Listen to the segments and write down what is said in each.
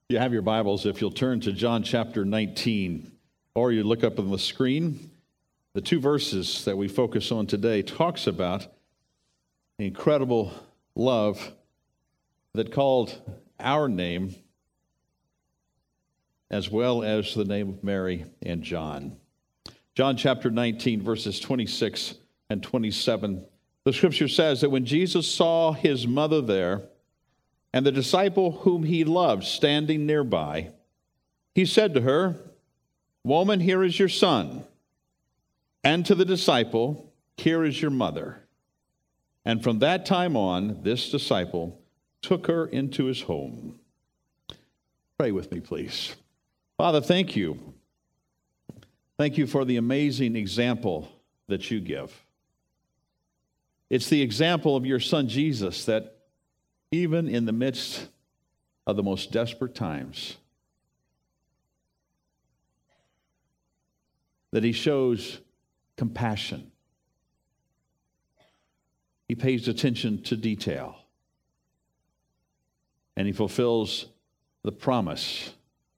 You have your Bibles, if you'll turn to John chapter 19, or you look up on the screen. The two verses that we focus on today talks about the incredible love that called our name as well as the name of Mary and John. John chapter 19, verses 26 and 27. The scripture says that when Jesus saw his mother there, and the disciple whom he loved standing nearby, he said to her, "Woman, here is your son." And to the disciple, "Here is your mother." And from that time on, this disciple took her into his home. Pray with me, please. Father, thank you. Thank you for the amazing example that you give. It's the example of your son Jesus that even in the midst of the most desperate times, that he shows compassion. He pays attention to detail. And he fulfills the promise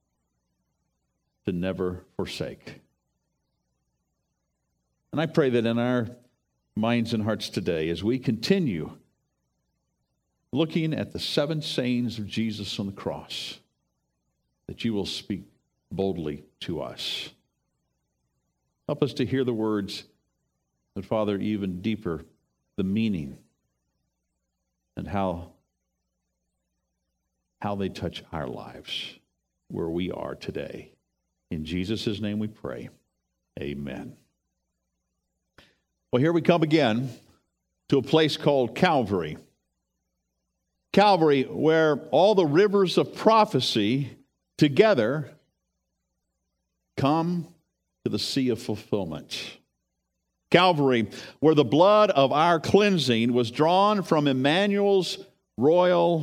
to never forsake. And I pray that in our minds and hearts today, as we continue looking at the 7 sayings of Jesus on the cross, that you will speak boldly to us. Help us to hear the words, but Father, even deeper, the meaning and how they touch our lives where we are today. In Jesus' name we pray. Amen. Well, here we come again to a place called Calvary. Calvary, where all the rivers of prophecy together come to the sea of fulfillment. Calvary, where the blood of our cleansing was drawn from Emmanuel's royal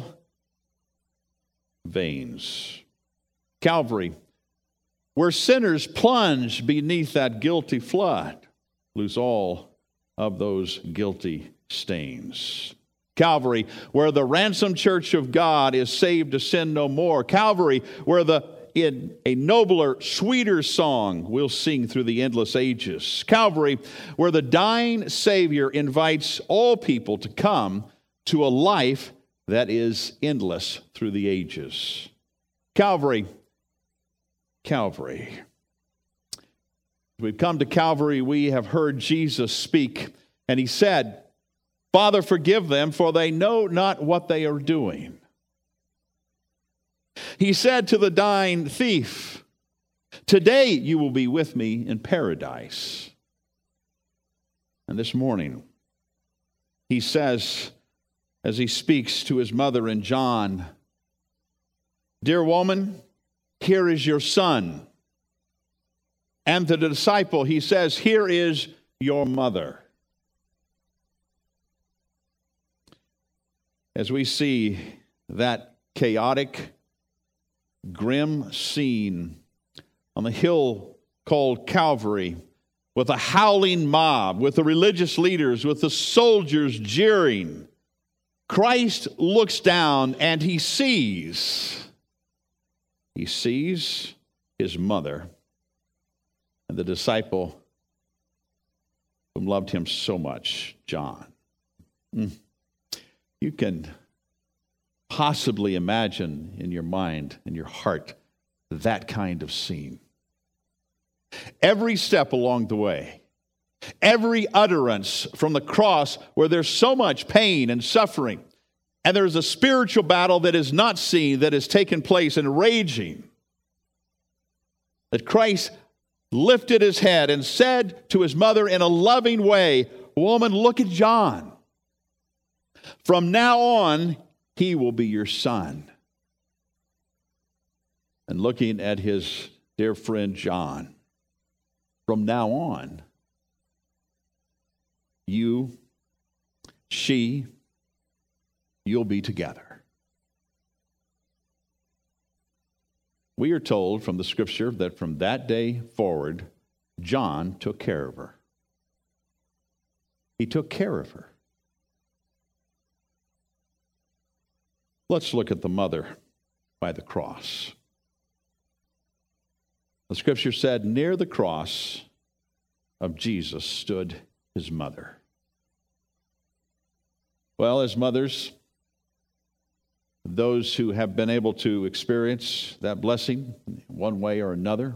veins. Calvary, where sinners plunge beneath that guilty flood, lose all of those guilty stains. Calvary, where the ransomed church of God is saved to sin no more. Calvary, where in a nobler, sweeter song we'll sing through the endless ages. Calvary, where the dying Savior invites all people to come to a life that is endless through the ages. Calvary, Calvary. As we've come to Calvary, we have heard Jesus speak, and he said, "Father, forgive them, for they know not what they are doing." He said to the dying thief, "Today you will be with me in paradise." And this morning, he says, as he speaks to his mother and John, "Dear woman, here is your son." And to the disciple, he says, "Here is your mother." As we see that chaotic, grim scene on the hill called Calvary, with a howling mob, with the religious leaders, with the soldiers jeering, Christ looks down and he sees his mother and the disciple who loved him so much, John. You can possibly imagine in your mind, in your heart, that kind of scene. Every step along the way, every utterance from the cross where there's so much pain and suffering, and there's a spiritual battle that is not seen, that has taken place and raging, that Christ lifted his head and said to his mother in a loving way, "Woman, look at John. From now on, he will be your son." And looking at his dear friend John, from now on, you'll be together. We are told from the scripture that from that day forward, John took care of her. He took care of her. Let's look at the mother by the cross. The scripture said, near the cross of Jesus stood his mother. Well, as mothers, those who have been able to experience that blessing one way or another,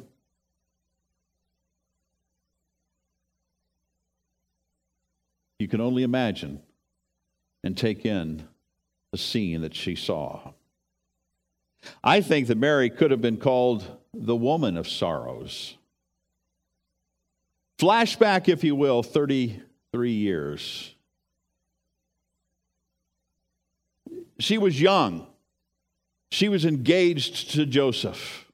you can only imagine and take in the scene that she saw. I think that Mary could have been called the woman of sorrows. Flashback, if you will, 33 years. She was young. She was engaged to Joseph.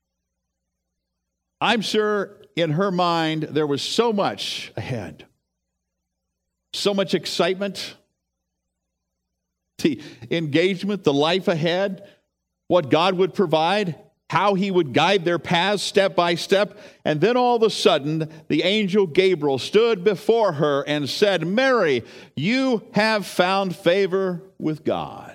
I'm sure in her mind there was so much ahead. So much excitement. The engagement, the life ahead, what God would provide, how he would guide their paths step by step. And then all of a sudden, the angel Gabriel stood before her and said, Mary, you have found favor with God.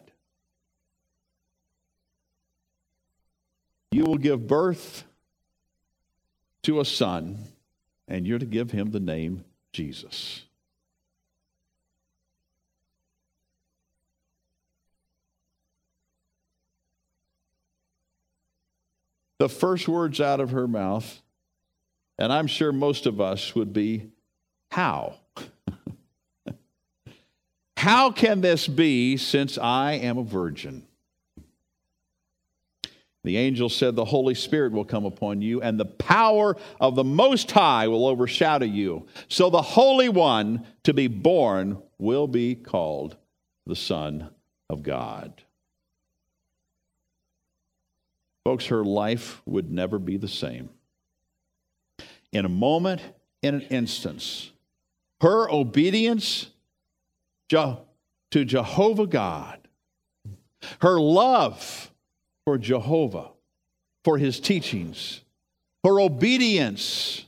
You will give birth to a son, and you're to give him the name Jesus. The first words out of her mouth, and I'm sure most of us would be, how? How can this be since I am a virgin? The angel said, the Holy Spirit will come upon you, and the power of the Most High will overshadow you. So the Holy One to be born will be called the Son of God. Folks, her life would never be the same. In a moment, in an instance, her obedience to Jehovah God, her love for Jehovah, for his teachings, her obedience,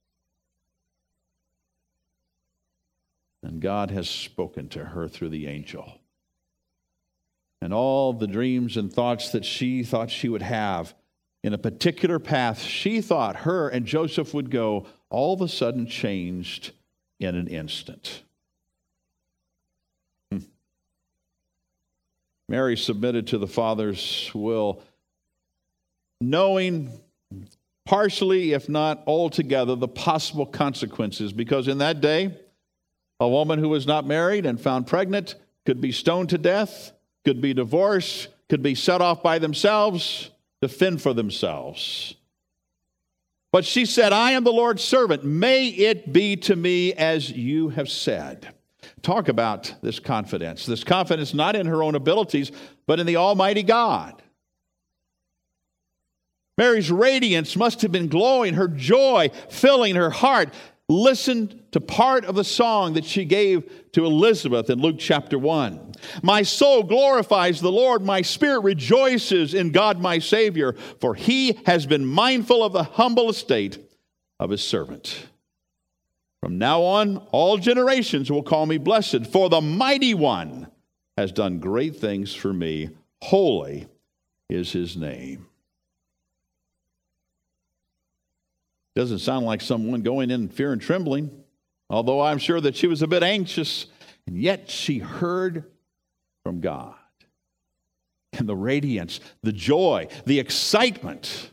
and God has spoken to her through the angel. And all the dreams and thoughts that she thought she would have in a particular path she thought her and Joseph would go, all of a sudden changed in an instant. Mary submitted to the Father's will, knowing partially, if not altogether, the possible consequences, because in that day, a woman who was not married and found pregnant could be stoned to death, could be divorced, could be set off by themselves to fend for themselves. But she said, I am the Lord's servant. May it be to me as you have said. Talk about this confidence. This confidence not in her own abilities, but in the Almighty God. Mary's radiance must have been glowing, her joy filling her heart. Listen to part of the song that she gave to Elizabeth in Luke chapter 1. My soul glorifies the Lord. My spirit rejoices in God my Savior, for he has been mindful of the humble estate of his servant. From now on, all generations will call me blessed, for the Mighty One has done great things for me. Holy is his name. Doesn't sound like someone going in fear and trembling, although I'm sure that she was a bit anxious, and yet she heard from God. And the radiance, the joy, the excitement.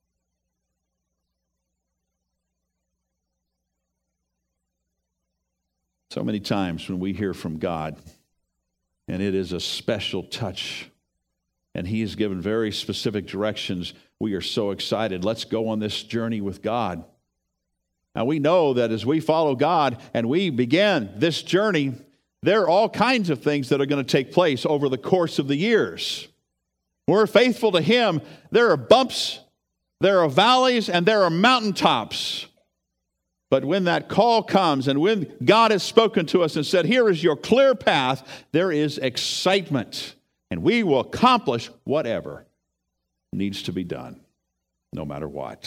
So many times when we hear from God, and it is a special touch, and he has given very specific directions, we are so excited. Let's go on this journey with God. Now we know that as we follow God and we begin this journey, there are all kinds of things that are going to take place over the course of the years. We're faithful to him. There are bumps, there are valleys, and there are mountaintops. But when that call comes and when God has spoken to us and said, here is your clear path, there is excitement. And we will accomplish whatever needs to be done, no matter what.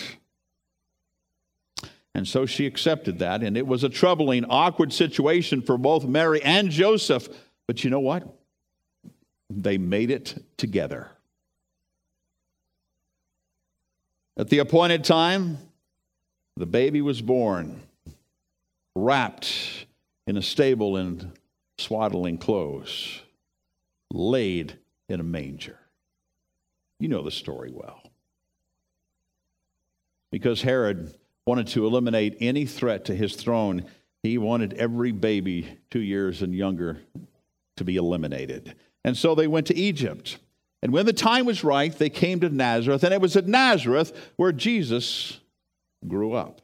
And so she accepted that, and it was a troubling, awkward situation for both Mary and Joseph. But you know what? They made it together. At the appointed time, the baby was born, wrapped in a stable in swaddling clothes, laid in a manger. You know the story well. Because Herod wanted to eliminate any threat to his throne, he wanted every baby 2 years and younger to be eliminated. And so they went to Egypt. And when the time was right, they came to Nazareth, and it was at Nazareth where Jesus grew up.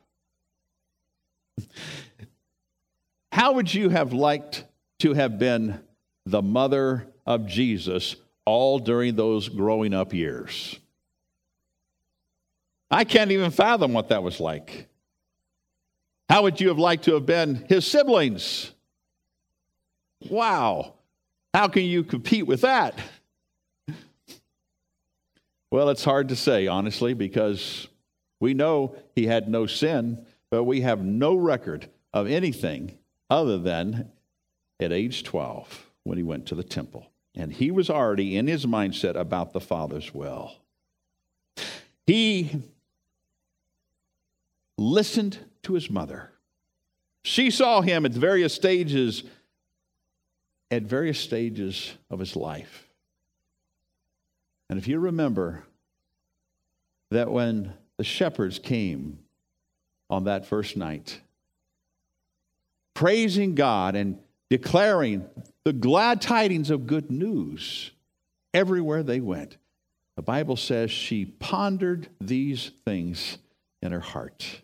How would you have liked to have been the mother of Jesus all during those growing up years? I can't even fathom what that was like. How would you have liked to have been his siblings? Wow. How can you compete with that? Well, it's hard to say, honestly, because we know he had no sin, but we have no record of anything other than at age 12 when he went to the temple. And he was already in his mindset about the Father's will. He listened to his mother. She saw him at various stages of his life. And if you remember that when the shepherds came on that first night, praising God and declaring the glad tidings of good news everywhere they went, the Bible says she pondered these things in her heart.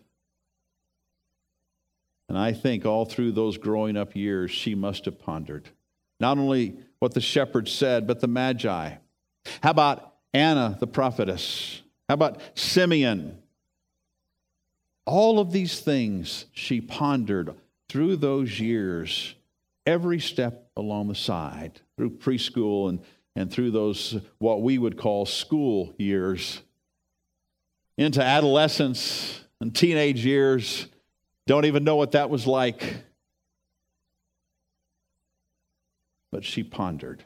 And I think all through those growing up years, she must have pondered not only what the shepherds said, but the Magi. How about Anna, the prophetess? How about Simeon? All of these things she pondered through those years, every step along the side, through preschool and through those, what we would call school years, into adolescence and teenage years. Don't even know what that was like. But she pondered.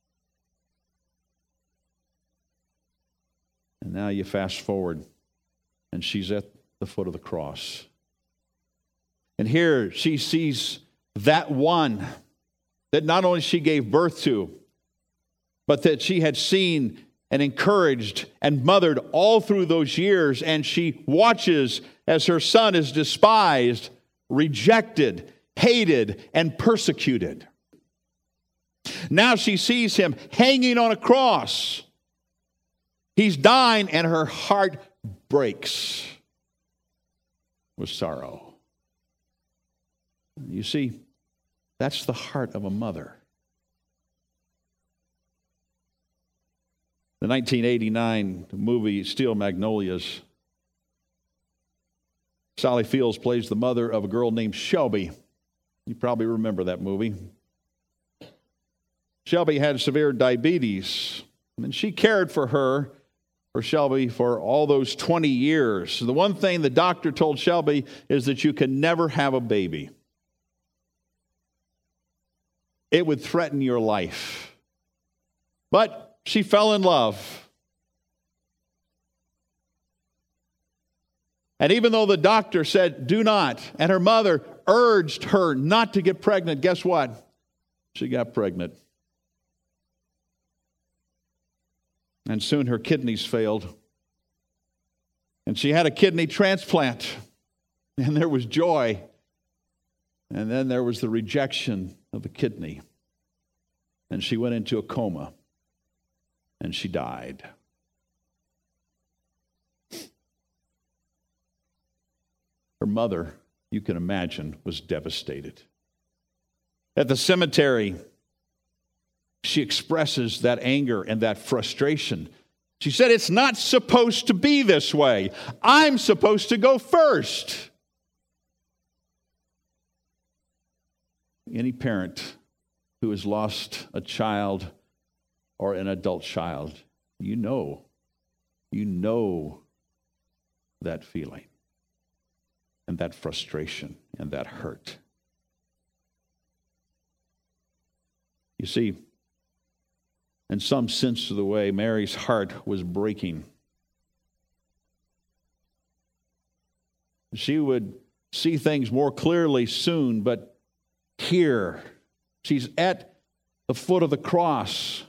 And now you fast forward, and she's at the foot of the cross. And here she sees that one that not only she gave birth to, but that she had seen and encouraged and mothered all through those years. And she watches as her son is despised, rejected, hated, and persecuted. Now she sees him hanging on a cross. He's dying, and her heart breaks with sorrow. You see, that's the heart of a mother. The 1989 movie Steel Magnolias, Sally Fields plays the mother of a girl named Shelby. You probably remember that movie. Shelby had severe diabetes, and she cared for Shelby for all those 20 years. The one thing the doctor told Shelby is that you can never have a baby. It would threaten your life. But she fell in love. And even though the doctor said, do not, and her mother urged her not to get pregnant, guess what? She got pregnant. And soon her kidneys failed. And she had a kidney transplant. And there was joy. And then there was the rejection of the kidney. And she went into a coma. And she died. Her mother, you can imagine, was devastated. At the cemetery, she expresses that anger and that frustration. She said, it's not supposed to be this way. I'm supposed to go first. Any parent who has lost a child or an adult child, you know that feeling and that frustration and that hurt. You see, in some sense of the way, Mary's heart was breaking. she would see things more clearly soon, but here, she's at the foot of the cross.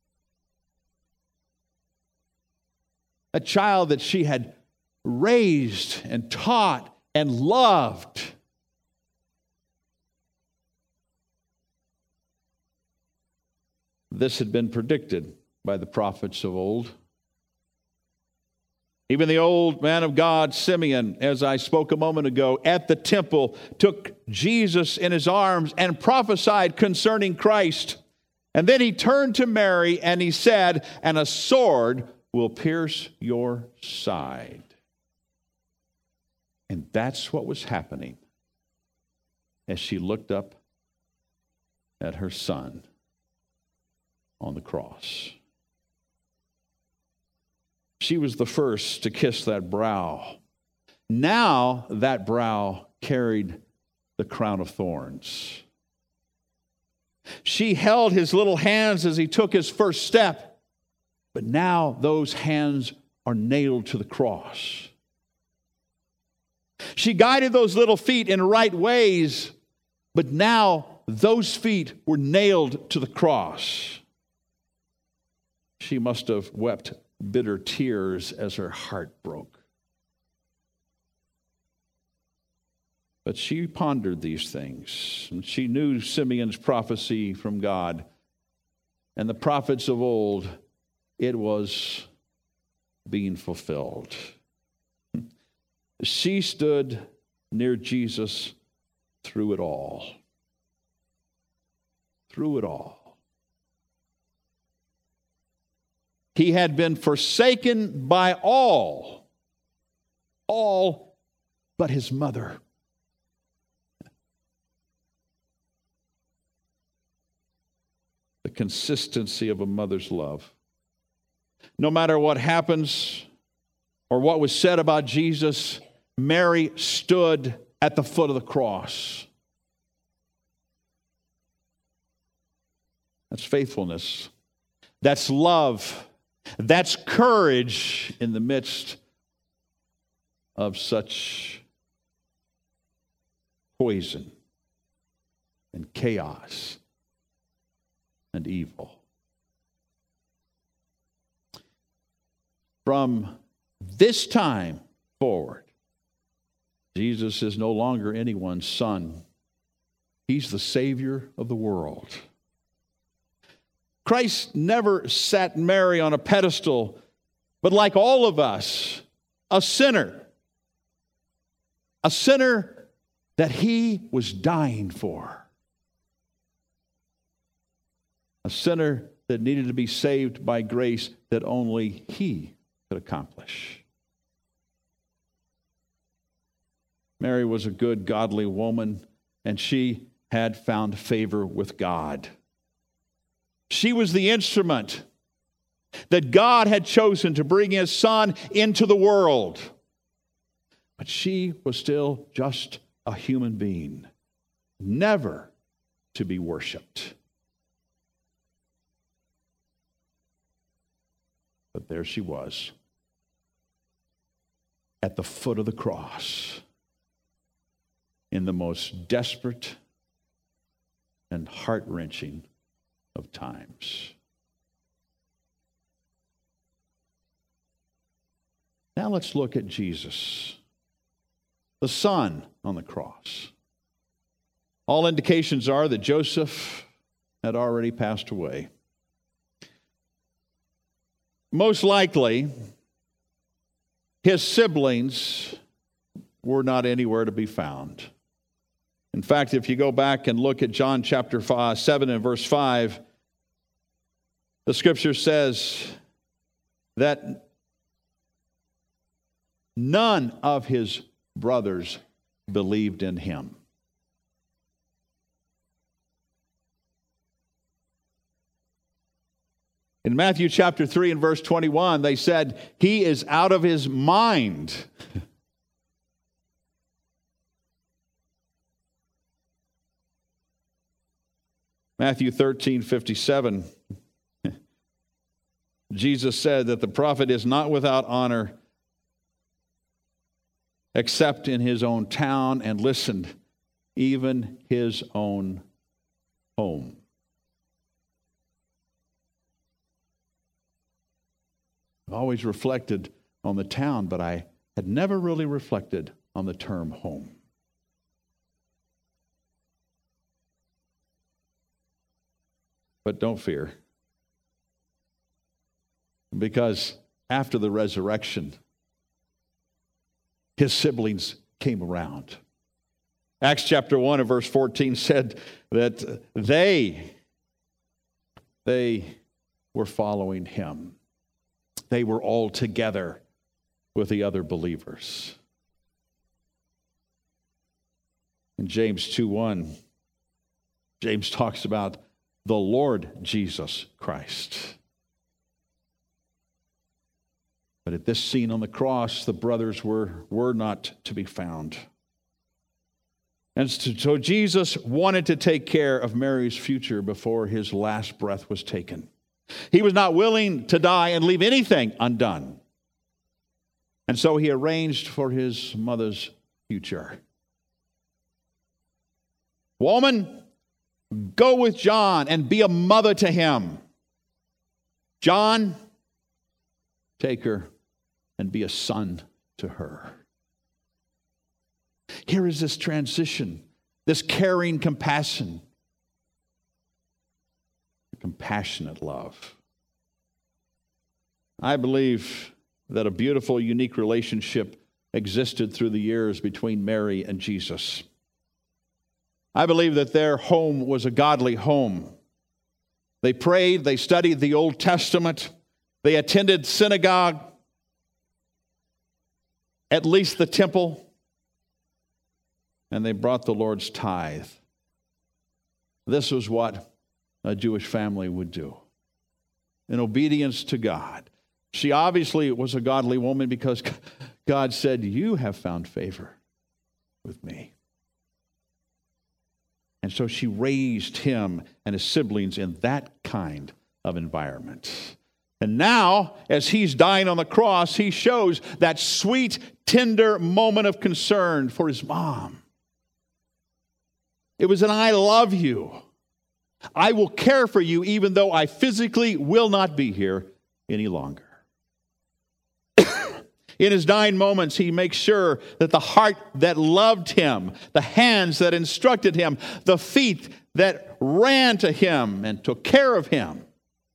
A child that she had raised and taught and loved. This had been predicted by the prophets of old. Even the old man of God, Simeon, as I spoke a moment ago, at the temple, took Jesus in his arms and prophesied concerning Christ. And then he turned to Mary and he said, "And a sword will pierce your side." And that's what was happening as she looked up at her son on the cross. She was the first to kiss that brow. Now that brow carried the crown of thorns. She held his little hands as he took his first step, but now those hands are nailed to the cross. She guided those little feet in right ways, but now those feet were nailed to the cross. She must have wept bitter tears as her heart broke. But she pondered these things, and she knew Simeon's prophecy from God. And the prophets of old, it was being fulfilled. She stood near Jesus through it all. Through it all. He had been forsaken by all but his mother. The consistency of a mother's love. No matter what happens or what was said about Jesus, Mary stood at the foot of the cross. That's faithfulness. That's love. That's courage in the midst of such poison and chaos and evil. From this time forward, Jesus is no longer anyone's son. He's the Savior of the world. Christ never sat Mary on a pedestal, but like all of us, a sinner that he was dying for. A sinner that needed to be saved by grace that only he could accomplish. Mary was a good, godly woman, and she had found favor with God. She was the instrument that God had chosen to bring his son into the world. But she was still just a human being, never to be worshiped. But there she was, at the foot of the cross, in the most desperate and heart-wrenching of times. Now let's look at Jesus, the Son on the cross. All indications are that Joseph had already passed away. Most likely, his siblings were not anywhere to be found. In fact, if you go back and look at John chapter 7 and verse 5, the scripture says that none of his brothers believed in him. In Matthew chapter 3 and verse 21, they said, "He is out of his mind." Matthew 13:57, Jesus said that the prophet is not without honor, except in his own town, and listened, even his own home. I've always reflected on the town, but I had never really reflected on the term home. But don't fear, because after the resurrection, his siblings came around. Acts chapter 1 and verse 14 said that they were following him. They were all together with the other believers. In James 2:1, James talks about the Lord Jesus Christ. But at this scene on the cross, the brothers were not to be found. And so Jesus wanted to take care of Mary's future before his last breath was taken. He was not willing to die and leave anything undone. And so he arranged for his mother's future. Woman, go with John and be a mother to him. John, take her and be a son to her. Here is this transition, this caring compassion, compassionate love. I believe that a beautiful, unique relationship existed through the years between Mary and Jesus. I believe that their home was a godly home. They prayed, they studied the Old Testament, they attended synagogue, at least the temple, and they brought the Lord's tithe. This was what a Jewish family would do in obedience to God. She obviously was a godly woman because God said, "You have found favor with me." And so she raised him and his siblings in that kind of environment. And now, as he's dying on the cross, he shows that sweet, tender moment of concern for his mom. It was an "I love you. I will care for you even though I physically will not be here any longer." In his dying moments, he makes sure that the heart that loved him, the hands that instructed him, the feet that ran to him and took care of him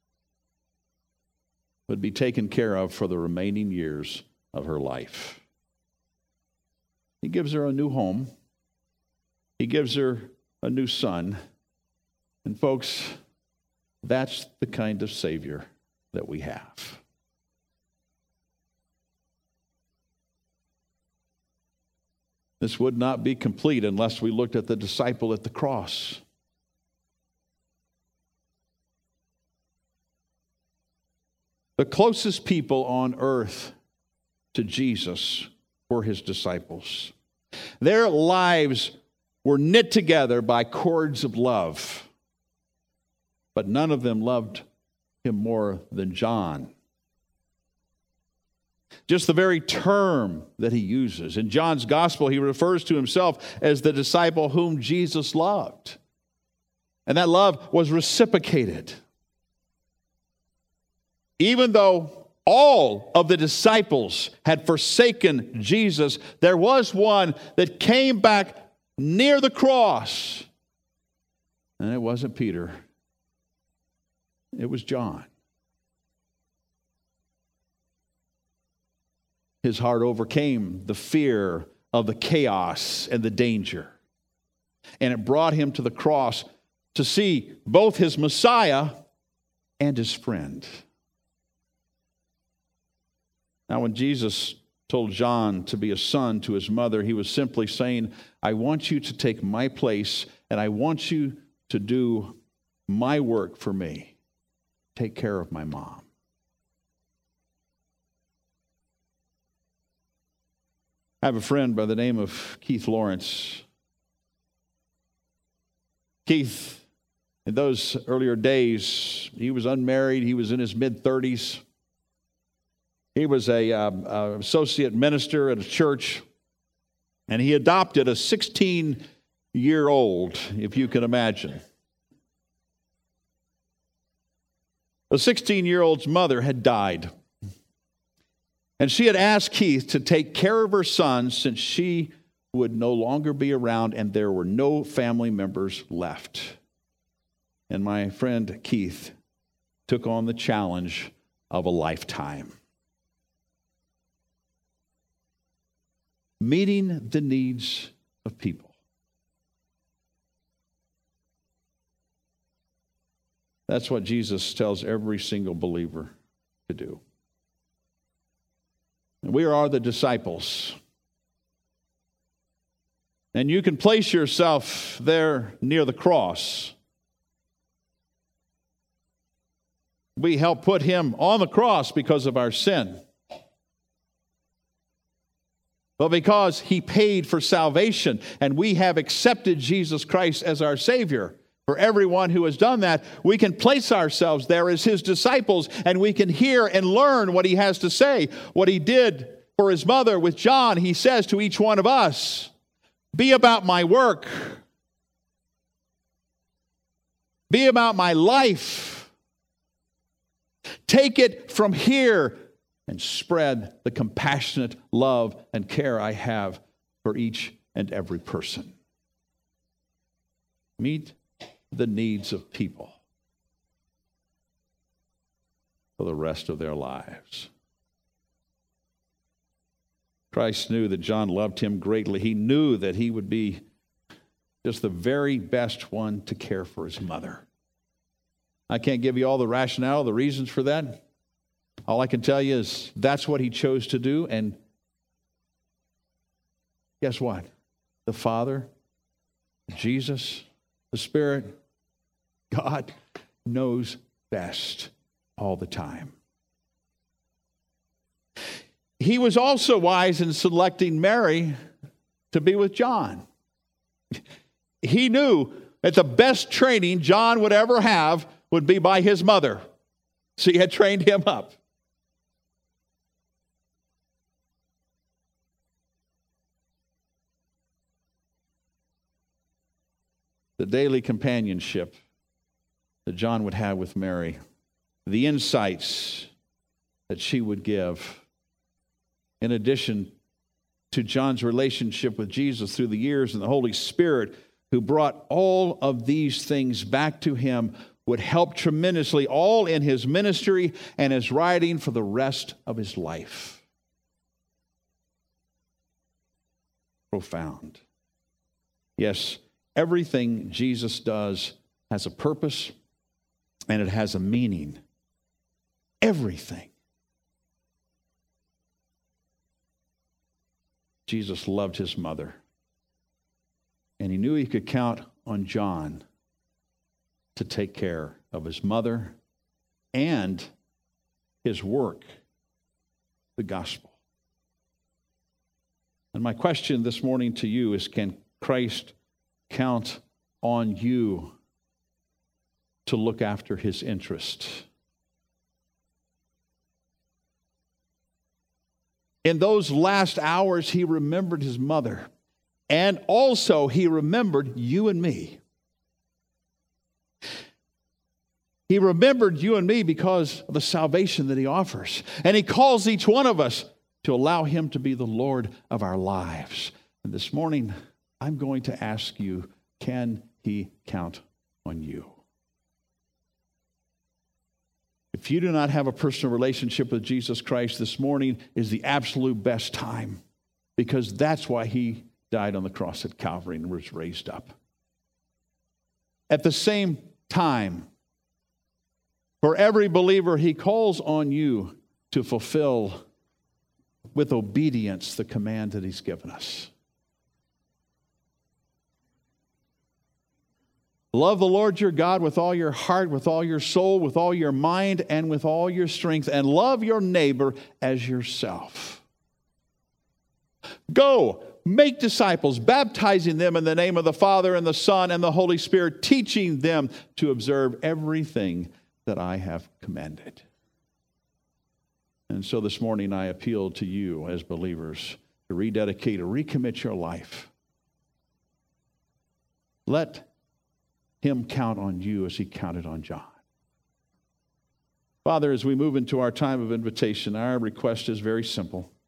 would be taken care of for the remaining years of her life. He gives her a new home. He gives her a new son. And folks, that's the kind of Savior that we have. This would not be complete unless we looked at the disciple at the cross. The closest people on earth to Jesus were his disciples. Their lives were knit together by cords of love, but none of them loved him more than John. Just the very term that he uses. In John's gospel, he refers to himself as the disciple whom Jesus loved. And that love was reciprocated. Even though all of the disciples had forsaken Jesus, there was one that came back near the cross. And it wasn't Peter. It was John. His heart overcame the fear of the chaos and the danger. And it brought him to the cross to see both his Messiah and his friend. Now, when Jesus told John to be a son to his mother, he was simply saying, "I want you to take my place, and I want you to do my work for me. Take care of my mom." I have a friend by the name of Keith Lawrence. Keith, in those earlier days, he was unmarried. He was in his mid-30s. He was a associate minister at a church. And he adopted a 16-year-old, if you can imagine. The 16-year-old's mother had died. And she had asked Keith to take care of her son since she would no longer be around and there were no family members left. And my friend Keith took on the challenge of a lifetime. Meeting the needs of people. That's what Jesus tells every single believer to do. And we are the disciples. And you can place yourself there near the cross. We help put him on the cross because of our sin. But because he paid for salvation and we have accepted Jesus Christ as our Savior, for everyone who has done that, we can place ourselves there as his disciples and we can hear and learn what he has to say. What he did for his mother with John, he says to each one of us, be about my work. Be about my life. Take it from here and spread the compassionate love and care I have for each and every person. Meet the needs of people for the rest of their lives. Christ knew that John loved him greatly. He knew that he would be just the very best one to care for his mother. I can't give you all the rationale, the reasons for that. All I can tell you is that's what he chose to do. And guess what? The Father, Jesus, the Spirit, God knows best all the time. He was also wise in selecting Mary to be with John. He knew that the best training John would ever have would be by his mother. So he had trained him up. The daily companionship that John would have with Mary, the insights that she would give, in addition to John's relationship with Jesus through the years and the Holy Spirit who brought all of these things back to him, would help tremendously all in his ministry and his writing for the rest of his life. Profound. Yes, everything Jesus does has a purpose and it has a meaning. Everything. Jesus loved his mother, and he knew he could count on John to take care of his mother and his work, the gospel. And my question this morning to you is, can Christ count on you to look after his interest? In those last hours, he remembered his mother, and also he remembered you and me. He remembered you and me because of the salvation that he offers. And he calls each one of us to allow him to be the Lord of our lives. And this morning, I'm going to ask you, can he count on you? If you do not have a personal relationship with Jesus Christ, this morning is the absolute best time, because that's why he died on the cross at Calvary and was raised up. At the same time, for every believer, he calls on you to fulfill with obedience the command that he's given us. Love the Lord your God with all your heart, with all your soul, with all your mind, and with all your strength, and love your neighbor as yourself. Go, make disciples, baptizing them in the name of the Father and the Son and the Holy Spirit, teaching them to observe everything that I have commanded. And so this morning I appeal to you as believers to rededicate or recommit your life, let him count on you as he counted on John. Father, as we move into our time of invitation, our request is very simple.